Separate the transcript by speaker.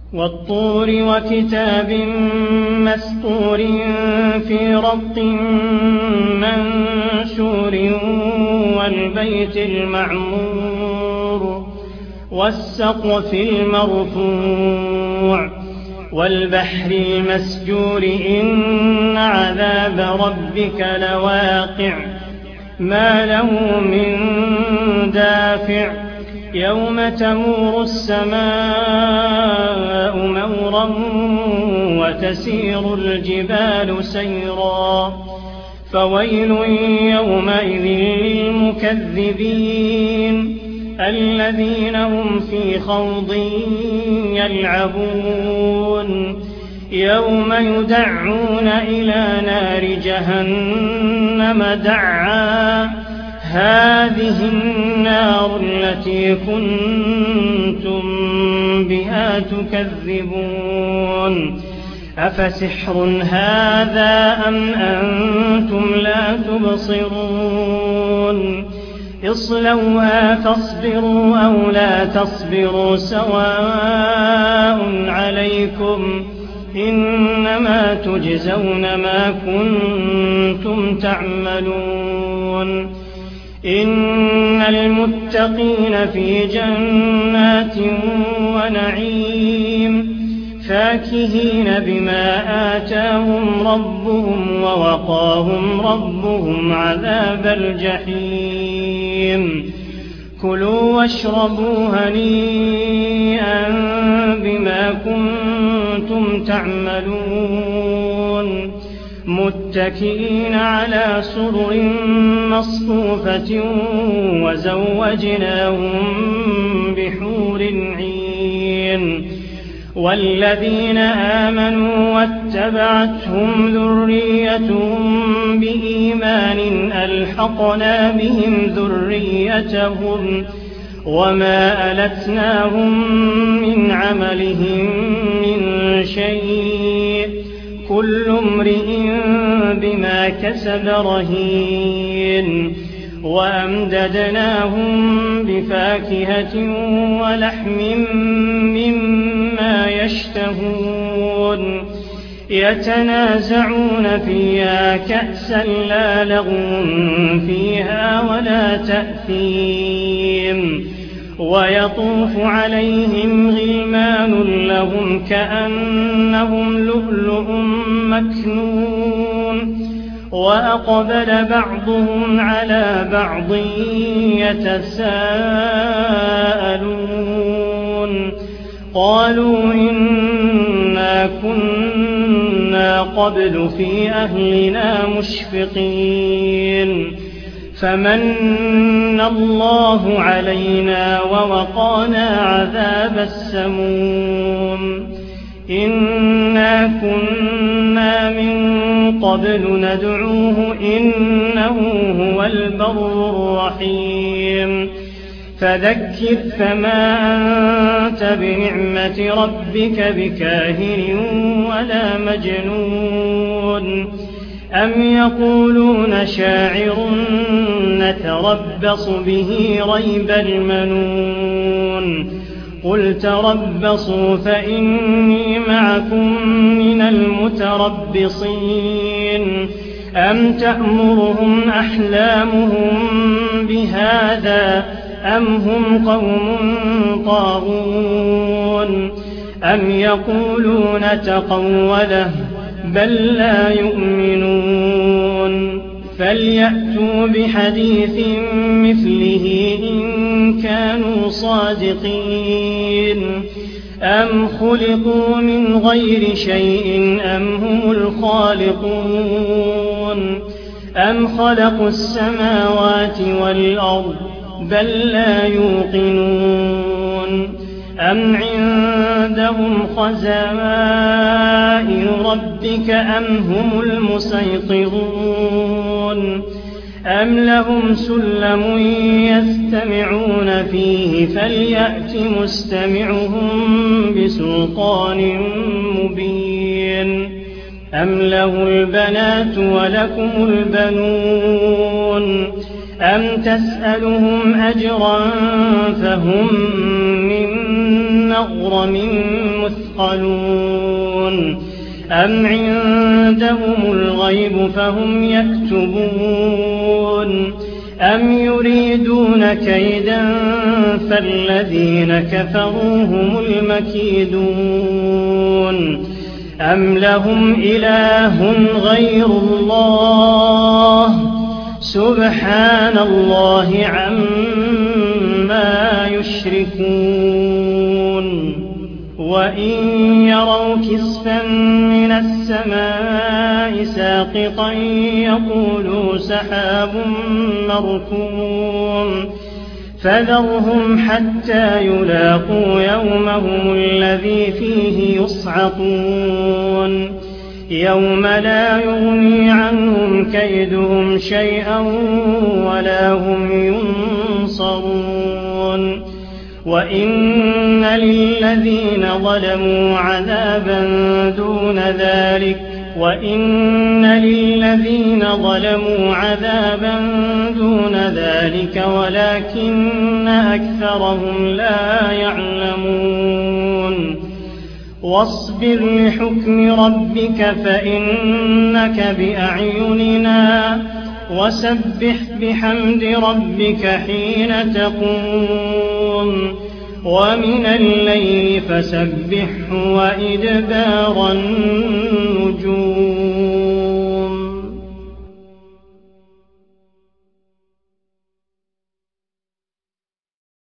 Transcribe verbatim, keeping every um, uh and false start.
Speaker 1: وَالطُّورِ وَكِتَابٍ مَّسْطُورٍ فِي رَقٍّ مَّنشُورٍ وَالْبَيْتِ الْمَعْمُورِ وَالسَّقْفِ الْمَرْفُوعِ وَالْبَحْرِ الْمَسْجُورِ إِنَّ عَذَابَ رَبِّكَ لَوَاقِعٌ مَا لَهُ مِن دَافِعٍ يَوْمَ تَمُورُ السَّمَاءُ مَوْرًا وَتَسِيرُ الْجِبَالُ سَيْرًا فَوَيْلٌ يَوْمَئِذٍ لِّلْمُكَذِّبِينَ الَّذِينَ هُمْ فِي خَوْضٍ يَلْعَبُونَ يَوْمَ يُدَعُّونَ إِلَىٰ نَارِ جَهَنَّمَ دَعًّا هَٰذِهِ النَّارُ الَّتِي كُنتُم بِهَا تُكَذِّبُونَ أَفَسِحْرٌ هَٰذَا أَمْ أَنتُمْ لَا تُبْصِرُونَ اصْلَوْهَا فاصْبِرُوا أَوْ لَا تَصْبِرُوا سَوَاءٌ عَلَيْكُمْ إِنَّمَا تُجْزَوْنَ مَا كُنتُمْ تَعْمَلُونَ إِنَّ الْمُتَّقِينَ فِي جَنَّاتٍ وَنَعِيمٍ فَاكِهِينَ بِمَا آتَاهُمْ رَبُّهُمْ وَوَقَاهُمْ رَبُّهُمْ عَذَابَ الْجَحِيمِ كُلُوا وَاشْرَبُوا هَنِيئًا بِمَا كُنتُمْ تَعْمَلُونَ مُتَّكِئِينَ عَلَىٰ سُرُرٍ مَّصْفُوفَةٍ وَزَوَّجْنَاهُم بِحُورٍ عِينٍ وَالَّذِينَ آمَنُوا وَاتَّبَعَتْهُمْ ذُرِّيَّتُهُم بِإِيمَانٍ أَلْحَقْنَا بِهِمْ ذُرِّيَّتَهُمْ وَمَا أَلَتْنَاهُم مِّنْ عَمَلِهِم مِّن شَيْءٍ ۚ كُلُّ امْرِئٍ بِمَا كَسَبَ رَهِينٌ وَأَمْدَدْنَاهُم بِفَاكِهَةٍ وَلَحْمٍ مِّمَّا يَشْتَهُونَ يَتَنَازَعُونَ فِيهَا كَأْسًا لَّا لَغْوٌ فِيهَا وَلَا تَأْثِيمٌ وَيَطُوفُ عَلَيْهِمْ غِلْمَانٌ لَّهُمْ كَأَنَّهُمْ لُؤْلُؤٌ مَّكْنُونٌ وَأَقْبَلَ بَعْضُهُمْ عَلَىٰ بَعْضٍ يَتَسَاءَلُونَ قَالُوا إِنَّا كُنَّا قَبْلُ فِي أَهْلِنَا مُشْفِقِينَ فَمَنَّ اللَّهُ عَلَيْنَا وَوَقَانَا عَذَابَ السَّمُومِ إِنَّا كُنَّا مِن قَبْلُ نَدْعُوهُ إِنَّهُ هُوَ الْبَرُّ الرَّحِيمُ فَذَكِّرْ فَمَا أَنتَ بِنِعْمَةِ رَبِّكَ بِكَاهِنٍ وَلَا مَجْنُونٍ أَمْ يَقُولُونَ شَاعِرٌ نَّتَرَبَّصُ بِهِ رَيْبَ الْمَنُونِ قُلْ تَرَبَّصُوا فَإِنِّي مَعَكُم مِّنَ الْمُتَرَبِّصِينَ أَمْ تَأْمُرُهُمْ أَحْلَامُهُم بِهَٰذَا أَمْ هُمْ قَوْمٌ طَاغُونَ أَمْ يَقُولُونَ تَقَوَّلَهُ بَل لَّا يُؤْمِنُونَ فَلْيَأْتُوا بِحَدِيثٍ مِّثْلِهِ إِن كَانُوا صَادِقِينَ أَمْ خُلِقُوا مِنْ غَيْرِ شَيْءٍ أَمْ هُمُ الْخَالِقُونَ أَمْ خَلَقُوا السَّمَاوَاتِ وَالْأَرْضَ بَل لَّا يُوقِنُونَ أَمْ عِندَهُمْ خَزَائِنُ رَبِّكَ أَمْ هُمُ الْمُصَيْطِرُونَ أَمْ لَهُمْ سُلَّمٌ يَسْتَمِعُونَ فِيهِ فَلْيَأْتِ مُسْتَمِعُهُم بِسُلْطَانٍ مُّبِينٍ أَمْ لَهُ الْبَنَاتُ وَلَكُمُ الْبَنُونَ أَمْ تَسْأَلُهُمْ أَجْرًا فَهُم مِّن مغرم مثقلون أم عندهم الغيب فهم يكتبون أم يريدون كيدا فالذين كفروا هم المكيدون أم لهم إله غير الله سبحان الله عما يشركون وإن يروا كسفا من السماء ساقطا يقولوا سحاب مركوم فذرهم حتى يلاقوا يومهم الذي فيه يصعقون يوم لا يغني عنهم كيدهم شيئا ولا هم ينصرون وإن للذين ظلموا عذابا دون ذلك وإن للذين ظلموا عذابا دون ذلك ولكن أكثرهم لا يعلمون واصبر لحكم ربك فإنك بأعيننا وسبح بحمد ربك حين تقوم ومن الليل فسبحه وإدبار النجوم